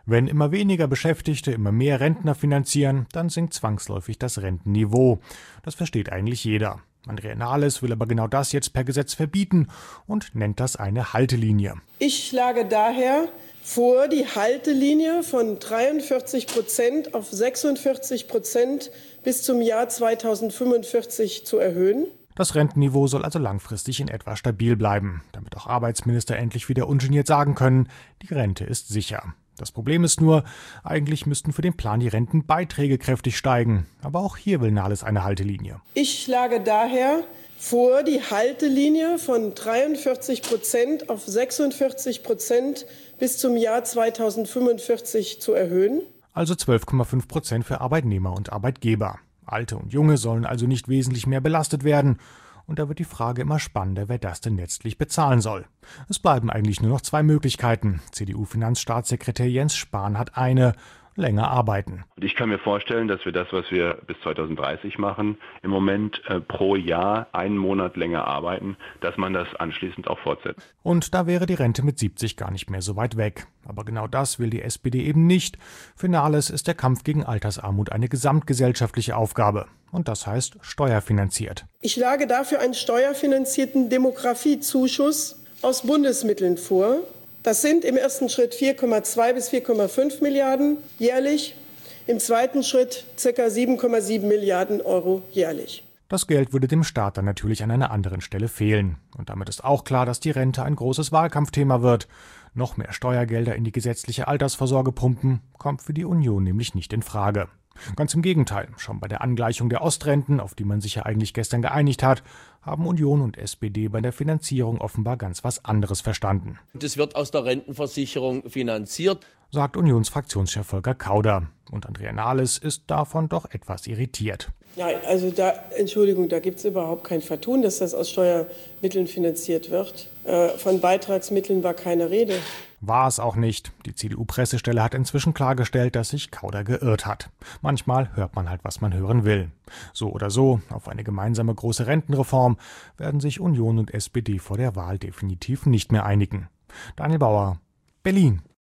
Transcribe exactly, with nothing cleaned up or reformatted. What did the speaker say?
Wenn immer weniger Beschäftigte immer mehr Rentner finanzieren, dann sinkt zwangsläufig das Rentenniveau. Das versteht eigentlich jeder. Andrea Nahles will aber genau das jetzt per Gesetz verbieten und nennt das eine Haltelinie. Ich schlage daher vor, die Haltelinie von dreiundvierzig Prozent auf sechsundvierzig Prozent bis zum Jahr zweitausendfünfundvierzig zu erhöhen. Das Rentenniveau soll also langfristig in etwa stabil bleiben, damit auch Arbeitsminister endlich wieder ungeniert sagen können, die Rente ist sicher. Das Problem ist nur, eigentlich müssten für den Plan die Rentenbeiträge kräftig steigen. Aber auch hier will Nahles eine Haltelinie. Ich schlage daher vor, die Haltelinie von dreiundvierzig Prozent auf sechsundvierzig Prozent bis zum Jahr zweitausendfünfundvierzig zu erhöhen. Also zwölf Komma fünf Prozent für Arbeitnehmer und Arbeitgeber. Alte und Junge sollen also nicht wesentlich mehr belastet werden. Und da wird die Frage immer spannender, wer das denn letztlich bezahlen soll. Es bleiben eigentlich nur noch zwei Möglichkeiten. C D U-Finanzstaatssekretär Jens Spahn hat eine: länger arbeiten. Ich kann mir vorstellen, dass wir das, was wir bis zweitausenddreißig machen, im Moment äh, pro Jahr einen Monat länger arbeiten, dass man das anschließend auch fortsetzt. Und da wäre die Rente mit siebzig gar nicht mehr so weit weg. Aber genau das will die S P D eben nicht. Für Nahles ist der Kampf gegen Altersarmut eine gesamtgesellschaftliche Aufgabe. Und das heißt steuerfinanziert. Ich schlage dafür einen steuerfinanzierten Demografiezuschuss aus Bundesmitteln vor. Das sind im ersten Schritt vier Komma zwei bis vier Komma fünf Milliarden jährlich, im zweiten Schritt ca. sieben Komma sieben Milliarden Euro jährlich. Das Geld würde dem Staat dann natürlich an einer anderen Stelle fehlen. Und damit ist auch klar, dass die Rente ein großes Wahlkampfthema wird. Noch mehr Steuergelder in die gesetzliche Altersvorsorge pumpen, kommt für die Union nämlich nicht in Frage. Ganz im Gegenteil, schon bei der Angleichung der Ostrenten, auf die man sich ja eigentlich gestern geeinigt hat, haben Union und S P D bei der Finanzierung offenbar ganz was anderes verstanden. Das wird aus der Rentenversicherung finanziert, sagt Unionsfraktionschef Volker Kauder. Und Andrea Nahles ist davon doch etwas irritiert. Nein, also da, Entschuldigung, da gibt es überhaupt kein Vertun, dass das aus Steuermitteln finanziert wird. Äh, von Beitragsmitteln war keine Rede. War es auch nicht. Die C D U-Pressestelle hat inzwischen klargestellt, dass sich Kauder geirrt hat. Manchmal hört man halt, was man hören will. So oder so, auf eine gemeinsame große Rentenreform werden sich Union und S P D vor der Wahl definitiv nicht mehr einigen. Daniel Bauer, Berlin.